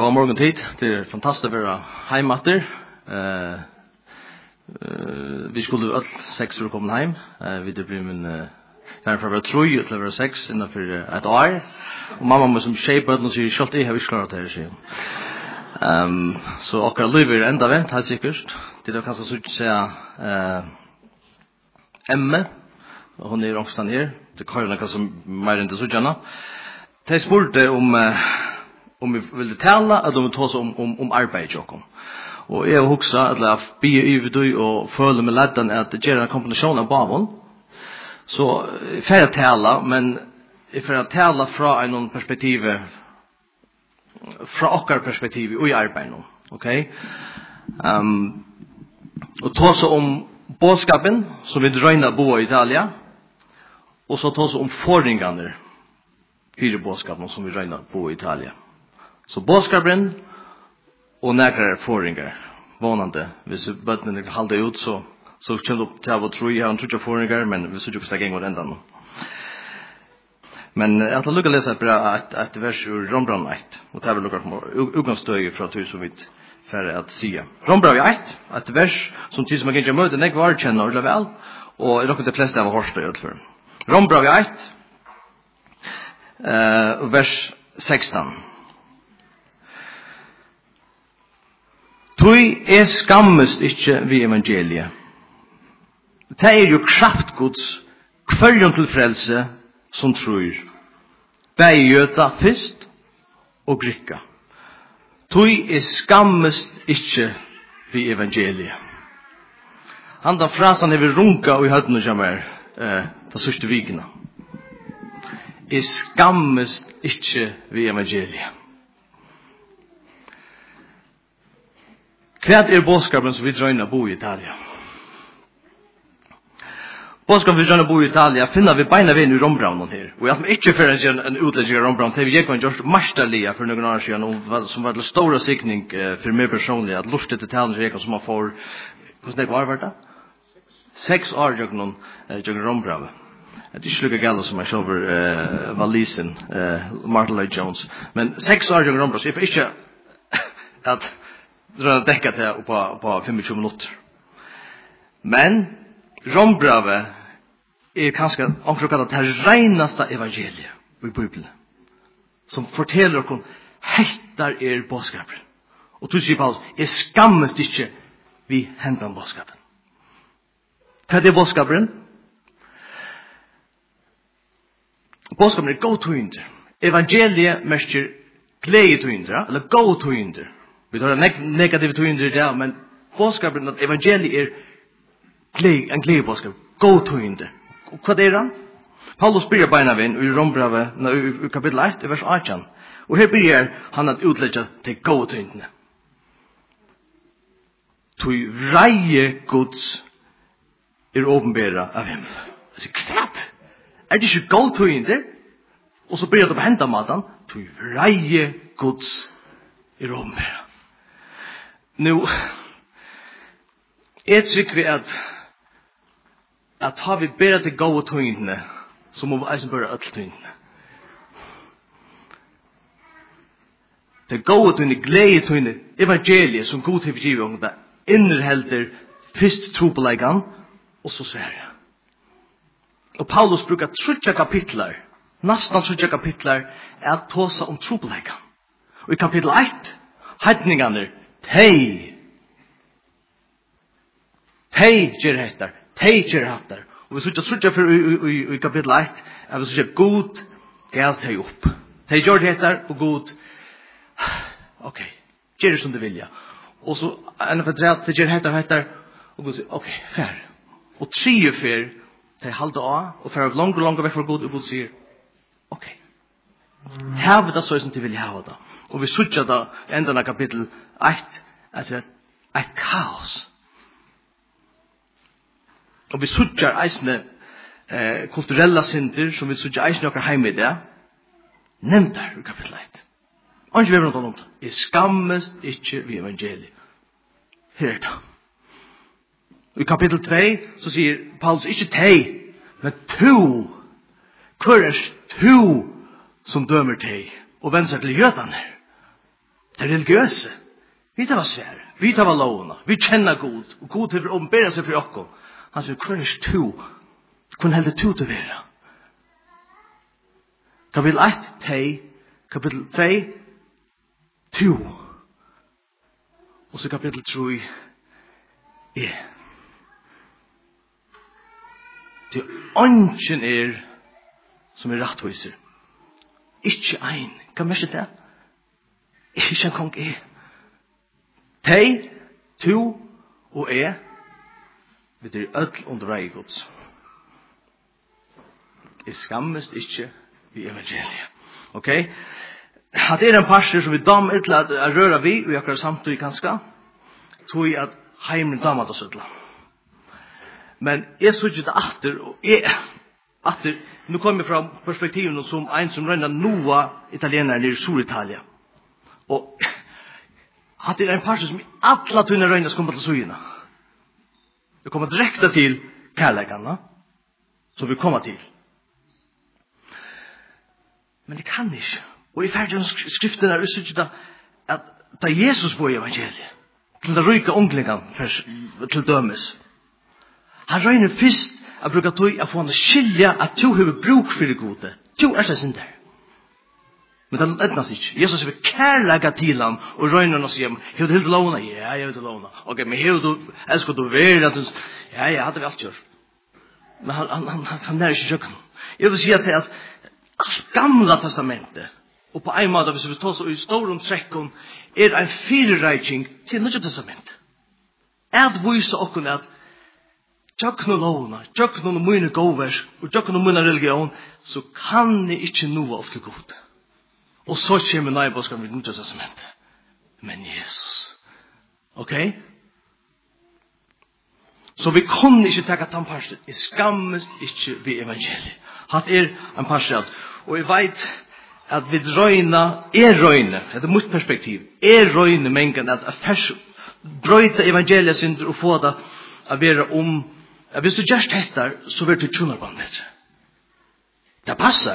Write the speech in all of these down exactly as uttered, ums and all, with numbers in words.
God morgon tid. Det är fantastiskt att vara hemmatter. Eh vi skulle all sex för komma hem. Eh vi det blir min eh därför var tre eller var sex innan för ett år. Och mamma måste som shape och så skall det ha vi klarat det så. Ehm så och jag lever ända vänt har säkert. Det då kan så säga eh Emma och hon är också här. Det kan ju som mer än det så gärna. Det spurte om uh, om vi ville tala att de tar om om om arbete och om. Och jag också att la be över du och följa med lätten att det ger en kombination av babon. Så för att tala men för att tala från en perspektiv från ochar perspektiv i arbetet. Okej. Ehm och ta så om boskapen som vi dröjna bo i Italia. Och så ta så om förringarna. Fyra bådskapen som vi regnar på i Italien. Så bådskapen och några förringar. Vanande. Hvis bötnen halda ut så så kommer det till att tro jag har en trutja förringar men vi ser ju första gången vad ända nu. Men att lukka läsa bra att att vers ur Rombrand ett och ta väl lukka på utgångsstöd från hur som vi för att se. Rombrand ett att vers som tills man kan ju möta näck var känner eller väl och det de flesta av hörst ut för. Rombrand ett Uh, vers sexton. Tui er skammest ikkje vi evangeliet. Det er jo kraftgods kvarjon til frelse som tror. Bæg jøta fyrst og grykka. Tui er skammest ikkje vi evangeliet. Han da frasan er vi runka og i høyden og jammer uh, ta sørste vikina. Er skammest ikkje vi evangeliet. Hva er bådskapen som vi drøyner bo i Italia? Bådskapen vi drøyner bo i Italia finner vi beina ved i Rombraunen her. Og jeg har ikke for en, en utlegging av Rombraunen til vi gikk med George Marstalia for noen år siden som var til stor sikning for meg personlig at lustet til talen som man får hvordan det var vært det? Seks år gjør noen Rombraunen. Det är inte lika galet som jag såg över uh, valisen, uh, Martin Lloyd Jones. Men sex år jag glömde så jag får inte att dra täcka det på på tjugofem minuter. Men Rombrave är kanske omkring det renaste evangeliet i Bibeln. Som fortäller oss om hettar er bådskapen. Och du säger Paulus, är skammast inte vi hämtar bådskapen. Vad är bådskapen? Bådskapen er god tøynder. Evangeliet mestjer glede tøynder, eller god tøynder. Vi tar neg negative tøynder i det, men bådskapen at evangeliet er glede, en glede bådskap, god tøynder. Og hva er han? Paulus byrjar beina vinn i Rombrave, i kapittel ett, i vers arton. Og her byrjar han at utledja til god tøyndene. Tøy reie gods er åpenbæra av himmel. Altså, kvært? Er det ikke god tøynder? Og så blir det på hendamaten. Tøy reie gods i rommet. Nå, jeg tror vi at at har vi bedre til gode tøyndene, så må vi eisen bare alle tøyndene. Det gode tøyndene, glede tøyndene, evangeliet som god til vi giver om det, innehelder først tro på legan, og så sverre. Og Paulus brukar trutja kapitlar, nastan trutja kapitlar, er at tåsa om trobeleika. Og i kapittel ett, heidningarnir, tei, tei gjer hettar, tei gjer hattar. Og vi trutja trutja for i, i, i kapittel ett, er vi trutja god, gav tei opp. Tei gjør hettar, og god, ok, gjer som du vilja. Og så, enn for tre, tei gjer hettar, hettar, og god sier, ok, fer. Og trio fer, de halda av, og for langt og langt vekk fra god, og god sier, ok, her vi det så som de vil ha det. Og vi sutja da, enda av kapittel ett, at det er et kaos. Og vi sutja eisne eh, kulturella synder, som vi sutja eisne okkar heim i det, nevnt der i kapittel ett. Og ikke vi har noe om det. Jeg skammes ikke vi evangeliet. Her er det. I kapittel tre så sier Paulus ikke tei, men to. Hver er to som dømer tei og venser til jødene. det religiøse. Vi tar svär. Vi tar lovna. Vi känner god. Och god har åpenbara sig för oss. Han säger, hva er to? Hvordan heldur to til vera? Kapitel ett, tei. Kapitel två, to. Og så kapitel tre, e. Det ønsken er som er rettviser. Ikke ein. Hva mer det? Ikke en kong e. Tei, to og e. Vi er ødel under rei gods. Jeg skammest ikke i evangeliet. Ok? At er en pastor som vi dam ytla at røra vi, og jeg akkurat samtidig kanskje, tog jeg at heimen damat oss ytla. Men jeg så ikke det atter, og jeg, atter, nu kom jeg fra perspektiven som en som røyna noa italiener nere i Sur-Italia. Og at det er en pastor som i alla tunna røyna skal komme til sugina. Vi kommer direkte til kærleikana, som vi kommer til. Men det kan ikke. Og i ferdig om skriften er det da, at da Jesus bor i evangeliet, til det ryke unglingan til dømes, han røyner først at bruka tog at få han skilja at to har bruk for det gode. To er det sin der. Men det er det ikke. Jesus har kærlega til han og røyner han og sier, har du helt lovna? Ja, jeg har helt lovna. Ok, men har du, elsker du være? Ja, ja, hadde vi alt gjort. Men han, han, han, han kan nære ikke kjøkken. Jeg vil si at det er at alt gamla testamentet, og på en måte, hvis vi tar så i stor trekken, er en firereiking til Nye testamentet. At vise okken at tjøkken og lovna, tjøkken og mine gåver, og tjøkken og mine religion, så kan jeg ikke noe av til god. Og så kommer nøybåskeren i Nye testamentet. Men Jesus. Ok? Så vi kunne ikke takke tannparsten. Jeg skammes ikke ved evangeliet. Hatt er en parstad. Og jeg vet at vi røyna, er røyne, det er mitt perspektiv, er røyne mengen at jeg brøyta evangeliet synder og få det å være om, at hvis du gjør dette, så vil du tjunarband bedre. Det passer.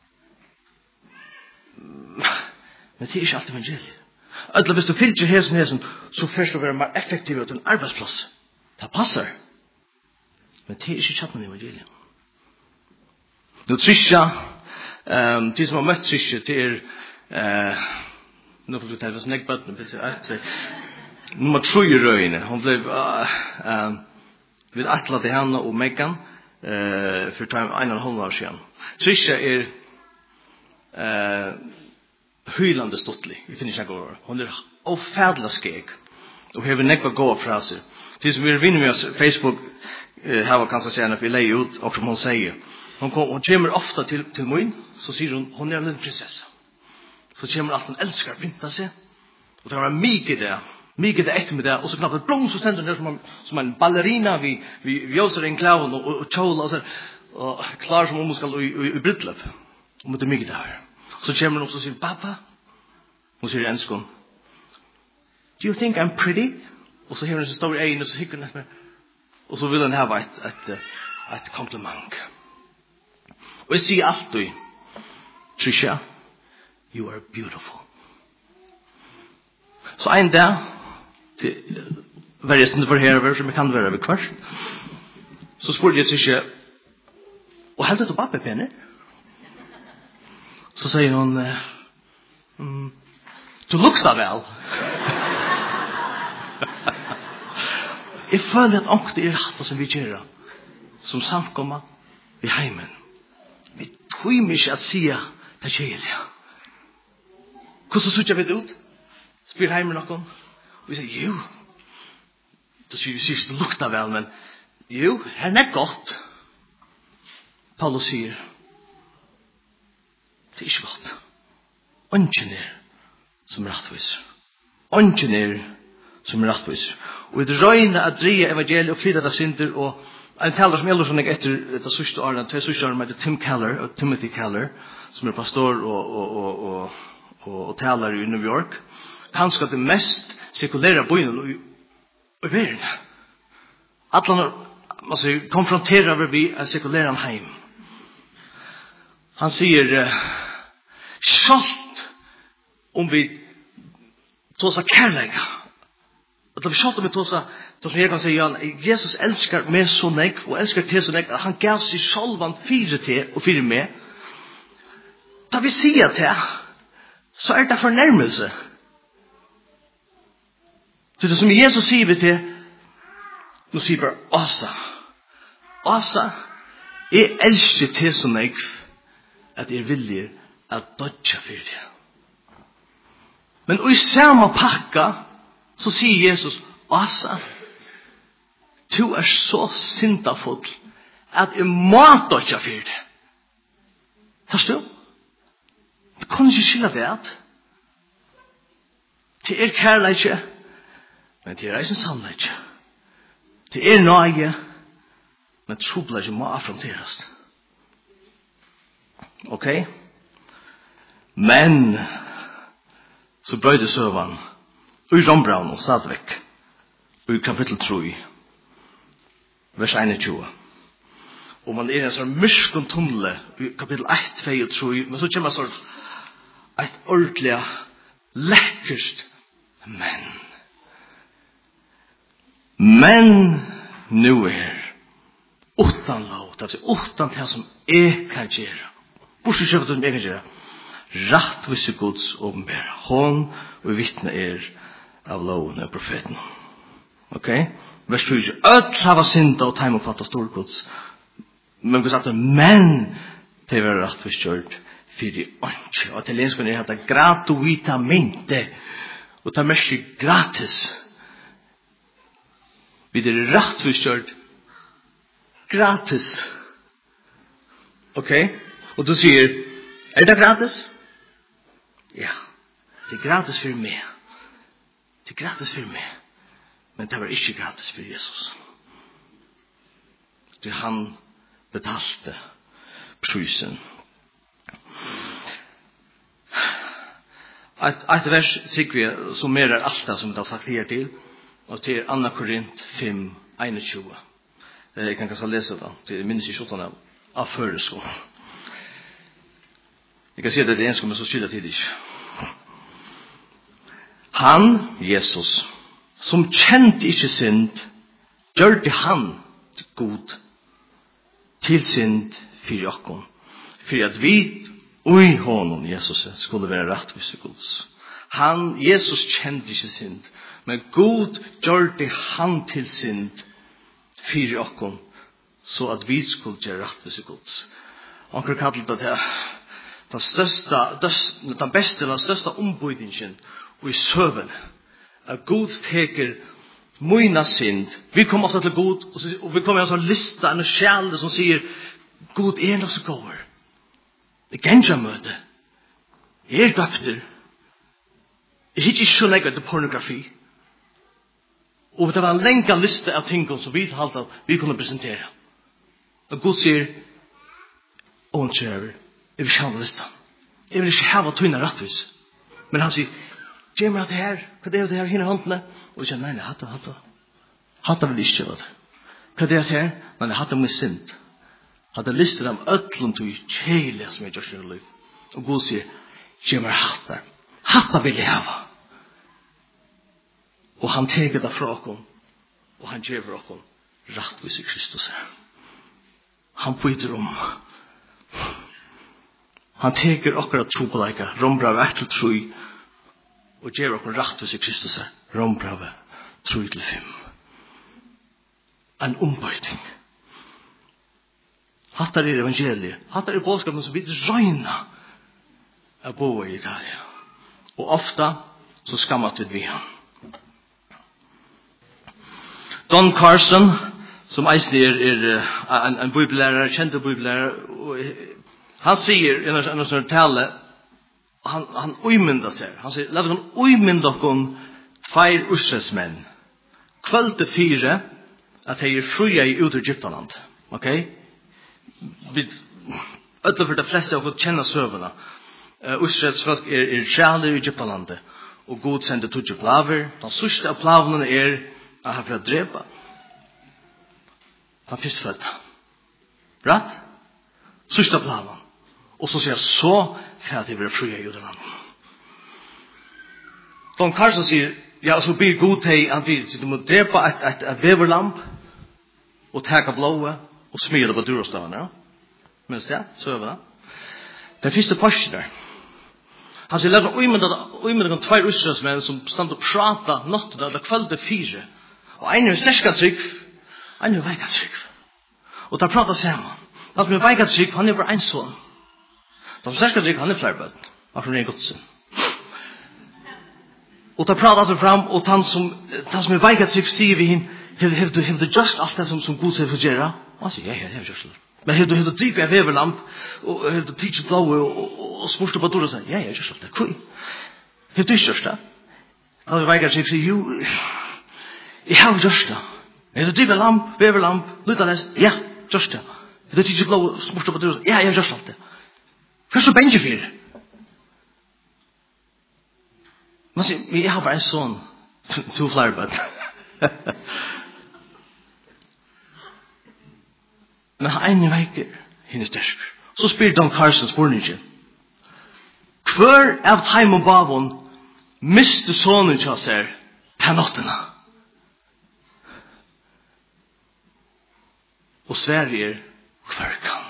Men det er ikke alt evangeliet. Eller hvis du fyller hesen hesen, så først du være mer effektiv til en arbeidsplass. Det passer. Men det er ikke kjappen evangeliet. Nu Trisha, um, de som har møtt Trisha til er, uh, nå får du ta det som nekkbøttene, nummer tre i røyene. Hun ble uh, uh, ved atlet til henne og Megan uh, for en og en halv år siden. Trisha er uh, høylande stottelig, vi finner ikke går. Hun er avfædla skeg, og har nekkbøtt gå fra seg. De som vi er vinner med oss Facebook, uh, her var kanskje siden at vi leier ut, og som hun sier, Hon, kom, hon kommer ofta till, till mig, så säger hon, hon är en liten prinsessa. Så kommer allt hon älskar att pynta sig. Och det kan vara mycket det, mycket det efter med det. Och så knappt ett blom så ständer hon där som en, som en ballerina vid, vid, vid jölser en klaven och, och, och kjola och, så, och klar som hon ska i, i, i brytlöp. Och det är mycket det här. Så kommer hon och så säger, pappa, hon säger enskon, do you think I'm pretty? Och så har hon så stor egen och så hickar hon efter. Och så vill hon ha ett, ett, ett komplimang. Og jeg sier alltid, Trisha, you are beautiful. Så en dag, til hver stund for her, som jeg kan være ved kvart, så spurte jeg Trisha, og heldet du pappa penne? Så sier hun, mm, du lukter vel. Jeg føler at ångte er hatt som vi gjør, som samkommer i heimen. Vi tog mig ikke at sige det kjelige. Hvordan sutja vi det ut? Spyr heimer noen. Og vi sier, jo. Da sier vi sier, det lukta vel, men jo, her er godt. Paulus sier, det er ikke godt. Ønsken er som er rettvis. Ønsken er som er rettvis. Og vi røyner at dreie evangeliet og flytta det synder og en taler som gjelder sånn etter det sørste året, det sørste året med Tim Keller, og Timothy Keller, som er pastor og, og, og, og, og, og taler i New York. Han skal det mest sekulære bøyene i, i verden. At han altså, konfronterer vi å sekulære heim. Han sier, uh, sjalt om vi tåsa kärlega. Och det förstår vi tåsa, då som jag kan säga, Jesus älskar mig så nek, och älskar till så nek, att han gav sig självan fyra till och fyra med. Da vi sier til, så er det fornærmelse. Så det som Jesus sier vi til, nå sier bare, Asa, Asa, jeg elsker til som jeg, at jeg viljer at dodja for det. Men i samme pakka, så sier Jesus, Asa, du er så sintafull, at jeg må dodja for det. Forstår du? Du kan ikke skille det at det er kærleikje, men det er eisen sannleikje. Det er nøye, men trobleikje må affronteres. Ok? Men så brøyde søvan i Rombraun og stadigvæk i kapittel tre vers einogtjúgu. Og man er en sånn myskon tunnel i kapittel ett, två og tre, men så kommer sånn et ordentlig lekkerst men. Men nu er utan lov, det vil si utan det som jeg kan gjøre. Bortsett kjøpet som jeg kan gjøre. Rattvise Guds åpenbæra. Hon og vittne er av loven og profeten. Ok? Vers tjue. Øtl hava synda og teim oppfatta storgods. Men vi sagt men det var rattvise kjørt for de åndsje. Og til lenskene er det gratuitamente. Og det er mest gratis. Vi det er rattvise kjørt gratis. Ok? Og du sier, er det gratis? Ja, det er gratis for meg. Det er gratis for meg. Men det var ikke gratis for Jesus. Det han betalte prisen. Et, et vers sier vi summerer alt det som det har sagt her til. Og til Anna Korint fem einogtjúgu. Jeg kan kanskje lese det. Det minnes ikke åttan av, av føreskolen. Jeg kan si det til engelsk, men så skylder til det ikke. Han, Jesus, som kjente ikke synd, gjør det han god til synd for jokken. For at vi og i honom, Jesus, skulle være rettvis og gods. Han, Jesus, kjente ikke synd, men god gjør det han til synd for jokken, så at vi skulle gjøre rettvis og gods. Anker kallet det til den største, den beste, den største ombudningen og i søvn, at Gud teker møyna synd. Vi kommer ofte til Gud, og vi kommer i en sånn liste, en sjæl som sier, Gud er noe så går. Det er genja møte. Jeg er døpter. Jeg er ikke så legget til pornografi. Og det var en lenge liste av ting som vi talte at vi kunne presentere. Og Gud sier, og kjære, jeg vil ikke ha lista. Jeg vil ikke ha tøyne rettvis. Men han sier, gjør meg det her, hva det er det her, henne håndene? Og jeg sier, nei, nei, hatt det, hatt det. Hatt det vil ikke gjøre det. Hva det er det her? Nei, nei, hatt det med synd. Hatt det listet om ødlom til kjæle som jeg gjør sin liv. Og Gud sier, gjør meg hatt det. Hatt det vil jeg ha. Og han teker det fra oss, og han gjør oss rettvis i Kristus. Han byter om. Han teker akkurat tro på deg, Rombrav ett til tre, og gjør oss rettvis i Kristus. Rombrav tre til fem. En ombøyting. Hattar er evangeliet. Hattar er bådskapen som vi røyner av bo i Italia. Og ofta så skammat vi vi han. Don Carson, som eislig er, er en, en bibellærer, kjente bibellærer, han sier i en sånn tale, han, han uimynda seg. Han sier, la dere uimynda okon tveir ursesmenn. Kvölte fire, at de er fria i ut Egyptaland. Ok? Vi, ødelig for de fleste av oss kjenner søvende. Uh, Ursesfolk er, er sjæler i Egyptalandet. Og Gud sender tutsi plaver. Den sørste av plavene er at han får drepa. Den fyrstfødte. Bratt? Sørste av plavene. Og så sier jeg så for at de vil fria i Egyptalandet. Don Carson sier, ja, så blir god til, han blir, du må drepa et, et, et veverlamp, og teka blåa, og smira på durostaven, ja. Minns det, så er det. Den første parsten der. Han sier, lager uimenda kan tvær israelsmenn som stand og prata natten eller kvölde fire. Og en er sterska trygg, en er veika trygg. Og der prata saman. Den som er veika trygg, han er bare en son. Den som sterska trygg, han er flere bøtten. Han er godsen. Og der prata seg fram, og den som, den som er veika trygg, sier vi hinn, Have du have just allt det som som Gud har för göra? Han säger ja, ja, det har just. Men have du have du typ av veverlamp och have du teach blå och och smursta på dörren så ja, ja, just det. Kul. Have du just det? Han väger sig sig ju. Jag har just det. Have du typ av lamp, veverlamp, luta läs. Ja, just det. Have du teach blå och smursta på dörren. Ja, ja, just det. För så bänge för. Man säger vi har bara en son. Two flower but. Men en veiker henne sterk. Så spyr Don Carson spurningen. Hver av time og bavon miste sonen til seg til nattena. Og Sverige er hver kan.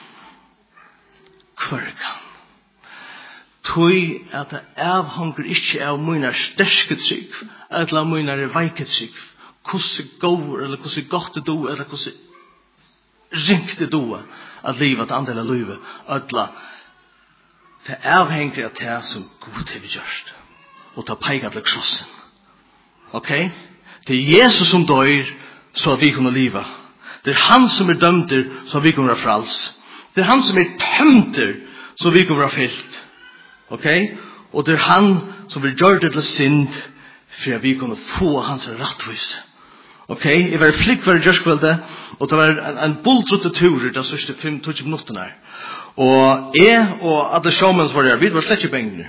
Hver kan. Tøy at det avhanger ikke av mine sterske trygg, eller av mine veike trygg. Hvordan går, eller hvordan godt det do, eller hvordan ringt det do at livet, at andel av livet, ødla. Det avhenger av det som Gud har gjort. Og ta peika til krossen. Ok? Det er Jesus som dør, så at vi kunne liva. Det er han som er dømter, så at vi kunne være frals. Det er han som er tømter, så at vi kunne være fyllt. Ok? Og det er han som vil gjøre det til synd, for at vi kunne få hans rattvise. Ok, jeg var flikk for Jørskveldet, og det var en, en bulltrutte tur de sørste fem til tjue minuttene her. Og jeg og alle showmans var der, vi var slett ikke bengene.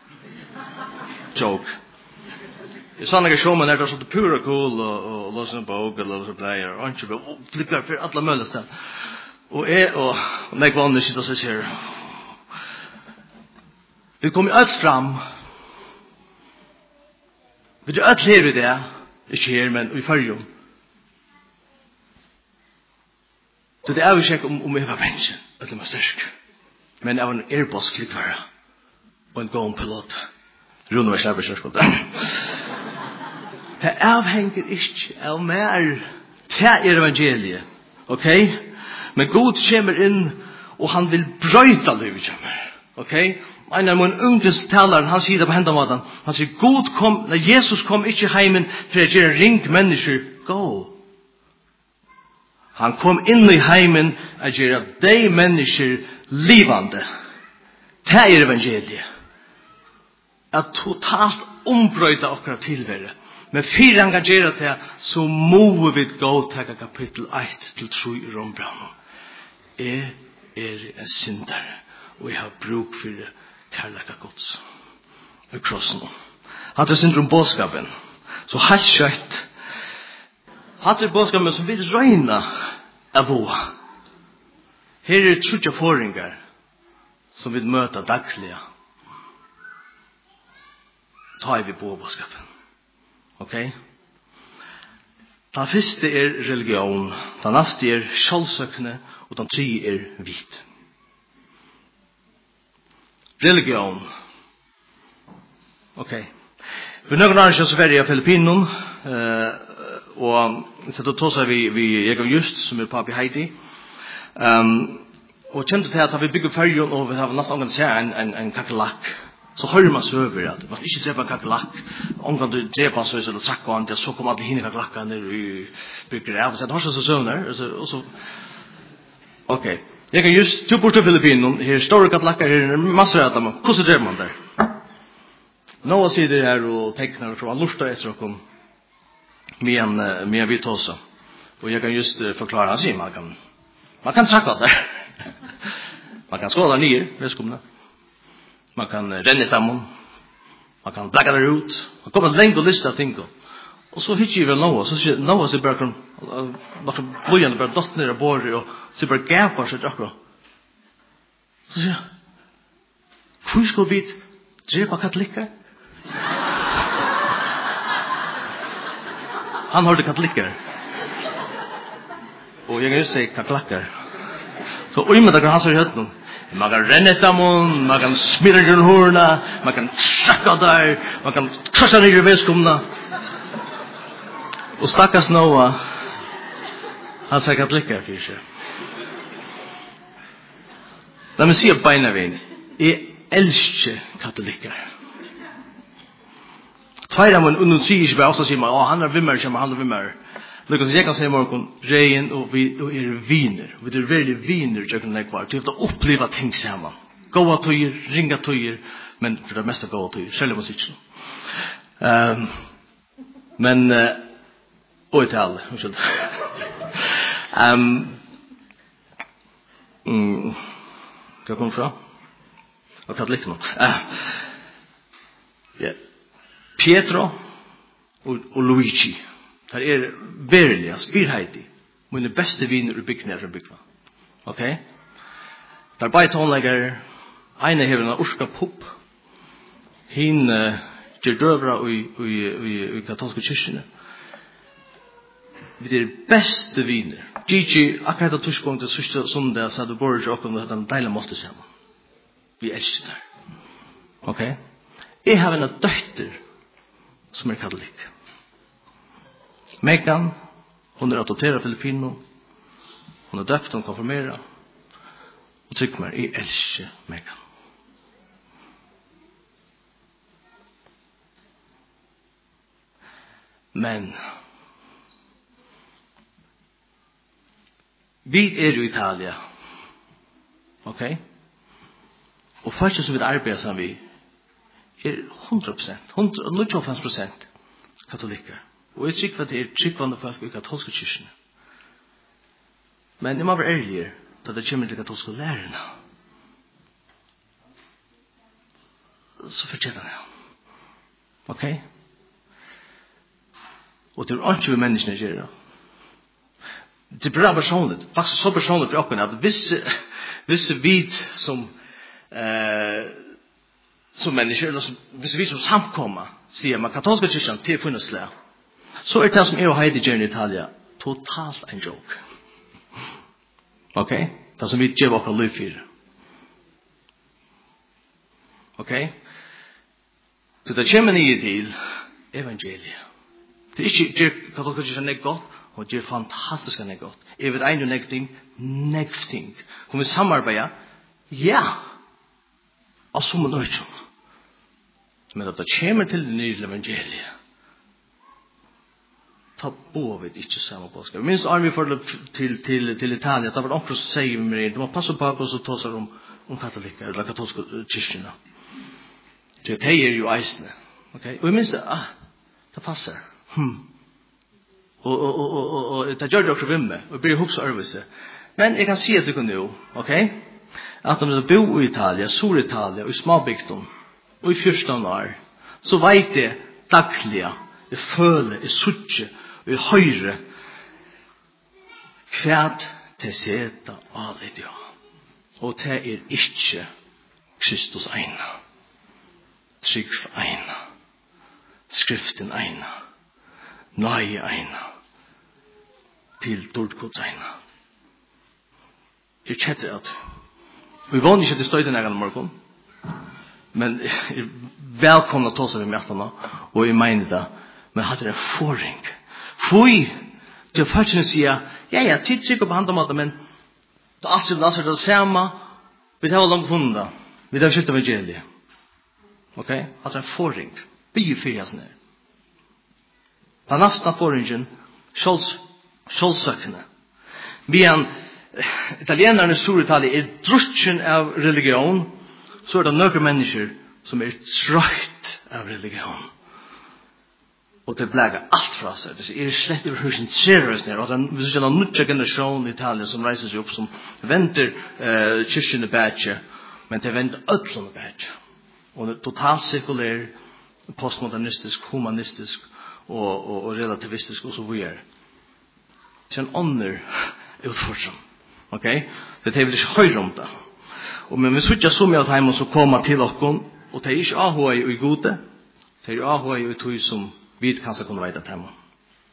Joke. Jeg sa noen showman her, det var sånn pura cool, og låse en bok, og låse pleier, og ikke bare, og flikker for alle mulige sted. Og jeg og meg vanlig sitter og sier, vi kom i alt fram, vi er alt her i det, ikke her, men i fargen. Så det er jo ikke om, om jeg var mennesken, at det var sterk. Men jeg var en Airbus flikkvare, og en gående pilot. Rune var slapper kjørskål der. Det avhenger ikke av mer til er evangeliet. Ok? Men Gud kommer inn, og han vil brøyta livet kommer. Ok? En av min ungdomstaleren, han sier det på hendamaten. Han sier, God kom, når Jesus kom ikke heimen for å gjøre ring mennesker, gå. Han kom inn i heimen og gjøre de mennesker livande. Det er evangeliet. At totalt ombrøyta okra tilvære. Men fire han kan gjøre det, så må vi gå til kapittel ett til tre i Rombrand. Jeg er en syndare, og jeg har bruk for det. Kærleka Guds. Og krossen. Hatt er syndrom bådskapen. Så hatt kjøtt. Hatt er bådskapen som vil røyna av boa. Her er trutja forringar som vil møta dagliga. Ta vi på bådskapen. Ok? Den første er religion. Den neste er sjálfsøkne. Og den tredje er hvit. Religion. Ok. Vi nøkker nærmest oss Sverige og Filippinen, uh, og så da tar vi, vi Egon Just, som er papi Heidi. Um, og kjente til at vi bygger fergen, og vi har nesten omgang til en, en, en kakelakk. Så hører man søver at man ikke dreper en kakelakk, omgang til dreper så eller trakk og andre, så kommer alle henne kakelakkene og bygger av. Så det har så søvner, og så... Ok. Jeg kan just to bort til Filippinen, her store katlakker, her er masser av dem. Hvordan drev man der? Noa sider her og tekner fra lortet etter å komme med en vidt også. Og jeg kan just forklare, han sier man kan, man kan trakke det. Man kan skåle nye, vedskommende. Man kan renne i stammen. Man kan blagge det ut. Man kommer en lengre liste av ting. Og så hittar vi vel Noa, så sier Noa sier bare, noen bløyene bare dott ned av båret, og sier bare gapar seg akkurat. Så sier jeg, hvor skal vi drepa katolikker? Han hörde katoliker. Och jag kan ju säga katoliker. Så oj men det han så hött nu. Man kan renna ett amon, man kan smira den horna, man kan schacka där, man kan krascha ner i väskomna. Och stackars Noah, han säger katoliker för sig. Låt mig se beina vägen. Jag älskar katoliker. Tvärtom man undrar sig inte bara så säger man, han är vimmar som han är vimmar. Lukas jag kan säga morgon rein och vi och är viner. Vi är väldigt viner jag kan lägga kvar. Det att uppleva ting samman. Goa tojer, ringa tojer, men för det mesta goa tojer. Själva musiken. Ehm men uh, oj till alla. Ehm mm Vad kom fra? Vad kan det liksom? Ah. Ja. Pietro och, och Luigi. Här är verkligen spirheiti. Mina bästa vänner i byggnad från byggnad. Okej? Okay? Där bara tonlägger ena har en urska pop. Hin ger dövra i i i katolska kyrkan. Vi är bästa vänner. Gigi akkurat att tuschgång till sista söndag så hade borger och om den dela måste samman. Vi älskar det. Okej? Okay? Jag har en dotter som är katolik. Megan, hon är adopterad Filippino. Hon är döpt, hon konfirmerar. Och tycker mig, jag älskar Megan. Men vi är ju i Italien. Okej? Okay? Och först som vi arbetar som vi är hundra procent, hundra procent katoliker. Och jag tycker att det är tryggvande folk i katolska kyrkan. Men det må vara ärligare då det kommer till katolska lärarna. Så förtjänar jag. Okej? Okay? Och det är inte vi människorna gör. Det är bra personligt. Faktiskt så personligt för oss att vissa, vissa vid som eh, som människor, eller som, vissa vid som samkomma säger man katolska kyrkan till funnits lä. Så är det som är och Heidi Jane i Italien totalt en joke. Okej? Okay? Det som vi ger våra liv för. Okej? Okay? Så det kommer ni till evangeliet. Det är inte det katolska kyrkan är gott. Och det är fantastiskt att det är gott. Jag vet en och nekting, nekting. Kommer vi samarbeta? Ja. Och så må det. Men att det kommer till det nya evangeliet. Ta på vid inte samma påskar. Minst är vi för till, till, till Italien. Det var också som säger mig. De har passat på oss och tar sig om, om katoliker eller katolska kyrkorna. Det är ju eisne. Okay? Och jag minns att ah, det passar. Hmm. Och och och och och det gör det också vimme och blir hooks service. Men jag kan se att du kan nu, okej? Att de bor i Italien, sur Italien och småbygden och i fjärton år. Så vet det dagliga, det föle, det succe, det höjre kvärt till sätta av det ja. Och det är inte Kristus ena. Trygg ena. Skriften ena. Nej ena. Till Tortkots ena. Jag känner att vi var inte till stöden ägaren morgon. Men välkomna till oss av mätarna. Och i meningen det. Men hade det förring. Fui. Det är faktiskt att säga. Ja, ja, tid trycker på handomaten. Men det är alltid det är det samma. Vi tar långt hunda. Vi tar skilt evangeliet. Okej? Okay? Hade det förring. Vi är fyra sådana här. Den nästa förringen. Scholz. Scholzsökande. Vi en italienarna i Suritalien är drutchen av religion. Så är det några människor som är trött av religion. Och det blägar allt fra sig. Det är slett över hur sin seriös ner. Och det är en nya generation i Italien som reiser sig upp som väntar uh, kyrkan i bättre. Men det väntar ödlån i bättre. Och det är totalt sekulär, postmodernistisk, humanistisk och, och, och relativistisk och så vidare. Det är en ånder utforskning. Okej? Okay? Det är väl inte höjre om det. Och men vi switchar så med att hemma så komma till oss och det är inte A H I i gode. Det är A H I i tog som vi kanske kunde veta hemma.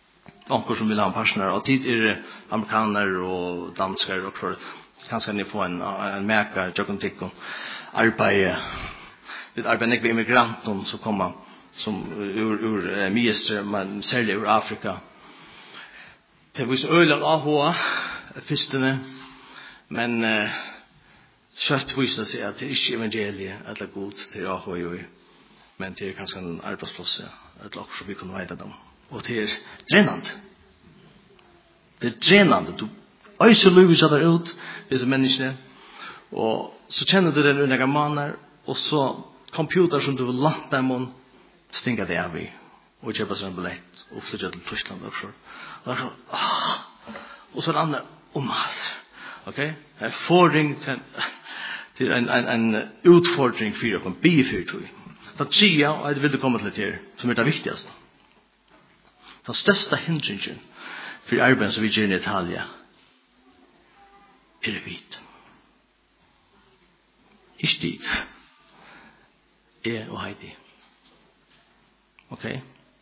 onkel som vill ha en partner och tid är det amerikaner och danskar och för kanske ni får en en märka jag tycker arbete det arbetar med immigranter som kommer som ur ur mest man säljer ur Afrika. Det var så öland A H fistene men uh, kött visar sig att det är inte evangeliet eller god till A H ju men det är kanske en arbetsplats ett lag så vi kan veta dem och det är dränande. Det är dränande. Du öser luvis där ut dessa människor och så känner du den några månader och så computer som du vill landa dem stinga det av och köpa sig en biljett och flytta till Tyskland också. Och så ah och så andra om okej en fordring till till en en en utfordring för att be för tror jag. Det ser jag och det vill komma till det som är det viktigaste. Den största hindringen för arbetet som vi gör i Italien är det vit. Ikke dit. Er og Heidi. Ok?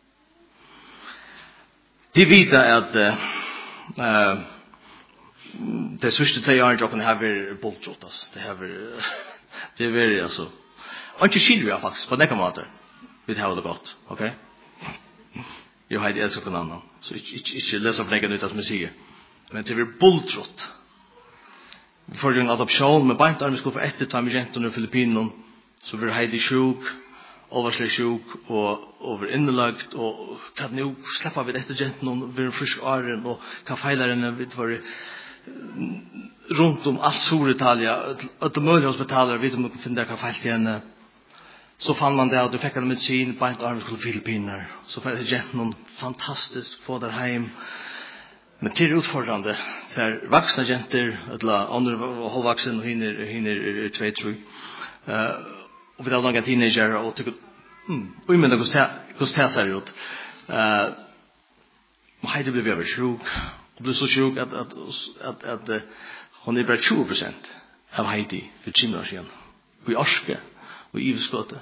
De vet at uh, det sørste tre årene jokken har vært boltrott. Det har vært det er veldig altså. Og ikke skiljer jeg faktisk på den måten. Vi har det godt. Ok? Jeg har det elsker på en annen. Så ikke, ikke, ikke les opp leggen ut av som jeg sier. Men det er boltrott. Vi får en adoption med beint arme skulle få etter ta med jentene i Filippinen. Så blir Heidi sjuk, overslig sjuk og over innelagt og kan nu släppa vid etter jentene og vi er frisk åren og kan feila henne vi var runt om allt Storitalia att de möjliga hospitaler vet om man kan finna kan feilt henne. Så fann man det att du fick en medicin på ett arm till Filippinerna. Så för det är någon fantastisk få där hem. Men till utfordrande för vuxna jenter eller andra halvvuxna och hinner hinner två tre. Eh och vi har långa teenager och tycker mm och men det går går ser ut. Eh Heidi blev över sjuk. Och blev så sjuk att att att att, att hon är bara tjugo procent av Heidi för tjugo år sedan. Vi orskar och ivskotte.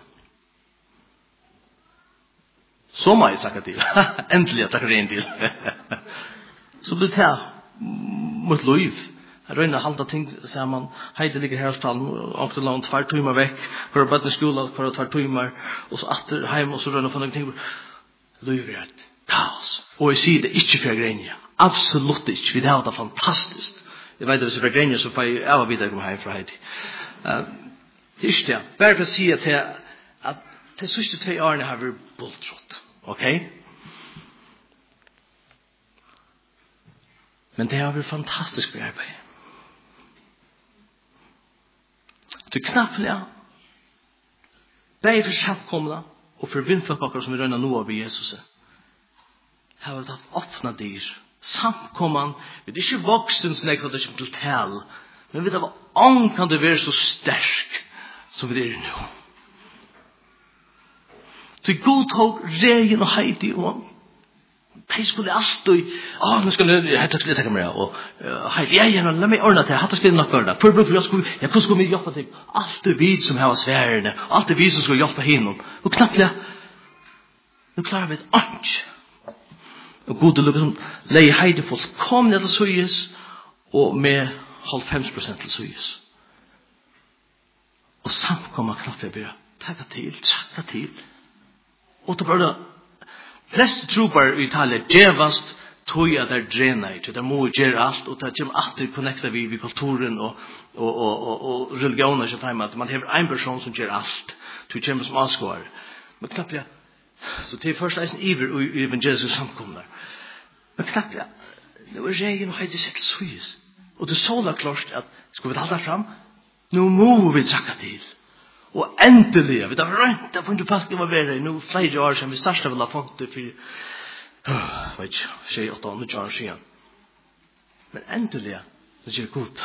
Så må jeg takke til. Endelig jeg takker en til. Så blir det her mot liv. Jeg røyner halda ting sammen. Heidi ligger her hos talen, og til langt tvær timer vekk, for å bøte i skolen, for å tvær timer, og så atter hjem, og så røyner for noen ting. Liv er et kaos. Og jeg sier det ikke for Grenja. Absolutt ikke. Vi har det fantastisk. Jeg vet at hvis jeg for Grenja, så får jeg av og videre komme hjem fra Heidi. Uh, det er ikke det. Bare for å si at jeg at de siste tre årene har vært boltrott. Ok? Men det har vært fantastisk for arbeid. Du knapt ja. Begge for samkomna og for vindfolk som vi rønner nå av Jesus. Har vært hatt åpna dyr. Samkomman. Vi er ikke voksen som jeg sa det ikke til tal. Men vi har ånd kan det være så sterk som vi er nå. Så god tog regen og Heidi og de skulle alltid åh, nu skal jeg hette skulle jeg tenke meg og Heidi, ja, ja, la meg ordne til hette skulle jeg nok ordne for bruk for jeg skulle, ja, hvordan skulle vi hjelpe til alt er vi som har sværene alt er vi som skulle hjelpe henne og knappt ja nu klarer vi et annet og god til å leie Heidi folk kom ned til Søyes og med halvfems prosent til Søyes og samkommer knappt jeg bare takka til, takka til og det bare flest trupar i Italien djevast tog at det drenar ikke, det må gjøre alt og det kommer alltid connecta vi vid kulturen og, og, og, og, og religioner som tar at man har en person som gjør alt til kommer som avskår men knapt ja så til først eisen iver i evangelisk samkommer men knapt ja det var regen og heide sett til Suyes og det så da klart at skal vi ta det fram nå må vi trakka til og endelig, vi har rønt av funnet fast det var verre, nå flere år siden vi startet vel ha funnet for, uh, vet ikke, tjej, åtta, nu år siden. Men endelig, det gjør godt.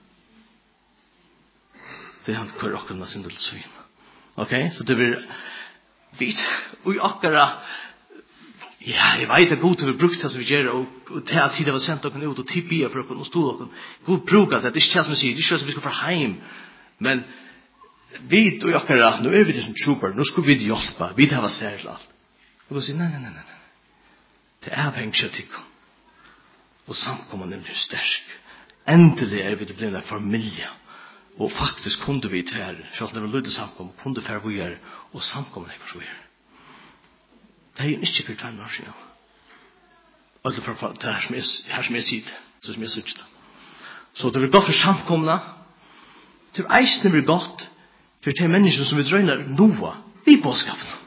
Det er han kvar okkurna sin del svin. Ok, så det blir vit, og okkara, ja, jeg vet det godt vi brukt det som vi gjør, og, og det er tid det var sendt okken ut, og tid bia for okken, og stod okken. God bruker det, det er ikke det som vi sier, det er ikke som vi skal få heim, men vi og okkara, nu er vi det som trooper, nu skal vi hjelpe, vi det har særlig alt. Og vi sier, nei, nei, nei, nei. Det er avhengig av tikkum. Og samkomman er blir sterk. Endelig er vi det blir en familie. Og faktisk kunde vi tver, selv om det var lydde samkomman, kunde tver vi er, og samkomman er hva vi er. Det er jo ikke for tver år siden. Altså for det her som jeg, her som jeg sier, så som jeg sier det. Så det blir godt for samkomna. Det er eisende blir godt for de mennesker som vi drøyner noe i påskapen.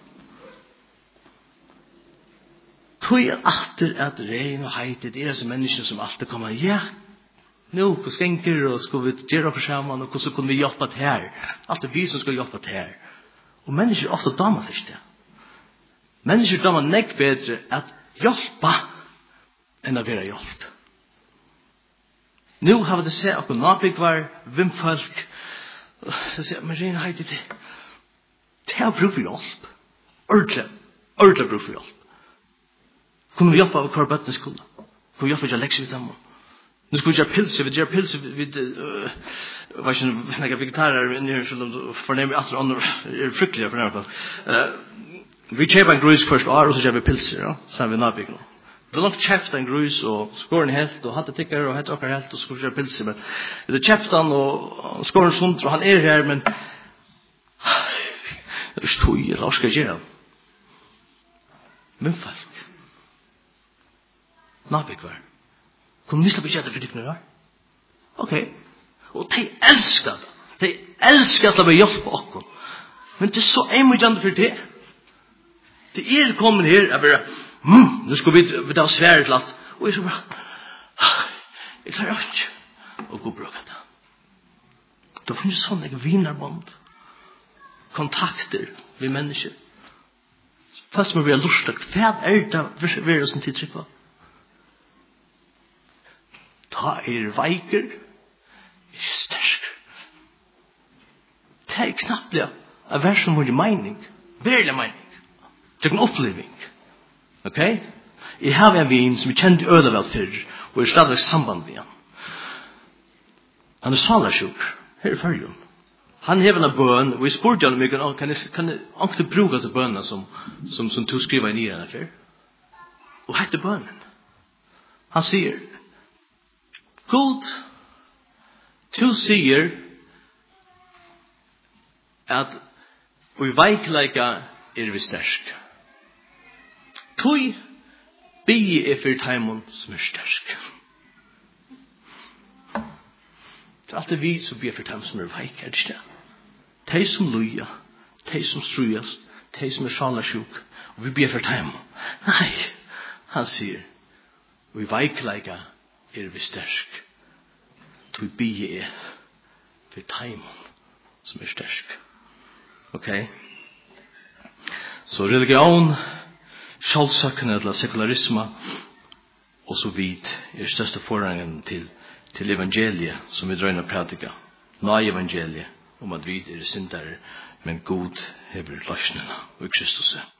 Tog er atter at regn og heite, det er disse mennesker som alltid kommer, ja, nå, hva skenker, og skal vi gjøre oss sammen, og hvordan kunne vi hjelpe til her? Alt er vi som skal hjelpe til her. Og mennesker ofte damer til det. Mennesker damer nekk bedre at hjelpe enn å være hjulpet. Nå har vi det sett at nabygvar, vimfolk, så sier men regn og heite, det det er bruk for hjelp. Ordentlig, ordentlig bruk for hjelp. Kunne vi hjelpe av hver bøttene skulle? Kunne vi hjelpe av lekser i dem? Nu skulle vi gjøre pilser, vi gjør pilser, vi var ikke noen vegetarer inni her, så fornemmer at andre er fryktelige fornemmer. Vi kjøper en grus først år, og så gjør vi pilser, ja, sammen med nabyggen. Vi har nok kjøpt en grus, og skåren helt, og hatt det tikkere, og hatt okker helt, og skulle gjøre pilser, men vi har kjøpt han, og skåren sunt, og han er her, men det er stod i, hva skal jeg gjøre? Men folk, nabygvar, kunne vi slippe kjøttet for dykkene der? Ok. Og de elsker det. De elsker at de vil hjelpe oss. Men det er så emojant for det. Det er kommet her, jeg bare, hmm, nå skal vi, vi ta svære til alt. Og jeg så bare, jeg klarer ikke å gå bruke det. Det finnes sånn jeg vinerbånd, kontakter med mennesker. Først må vi ha lust til, hva er det vi er som tidtrykk på? Ta er veiker, ikke stersk. Det er knappt det, av hver som har mening, verlig mening, det er en oppleving. Ok? Jeg har en vin som jeg kjente ødevel før, og jeg stadig samband med han. Han er salarsjuk, her i fargen. Han hever en bøn, og jeg spurte han om jeg kan, kan jeg, kan jeg ikke bruke seg bønene som, som, som du skriver i nyrene før? Og hette bønnen. Han sier, God, du sier at vi veikleika er vi stersk. Tui bygge er for taimon som er stersk. Det er alltid vi som bygge for taimon som er veik, er det ikke det? De som luja, de som strujast, de som er salarsjuk, og vi bygge for taimon. Nei, han sier, vi veikleika er vi stersk. Vi bygge er for taimon som er stersk. Ok? Så religion, sjálfsøkende eller sekularisme, og så vidt er største forrangen til, til evangeliet som vi drøyner pratika. Nå evangeliet om at vi er syndere, men god hever løsningene og Kristus.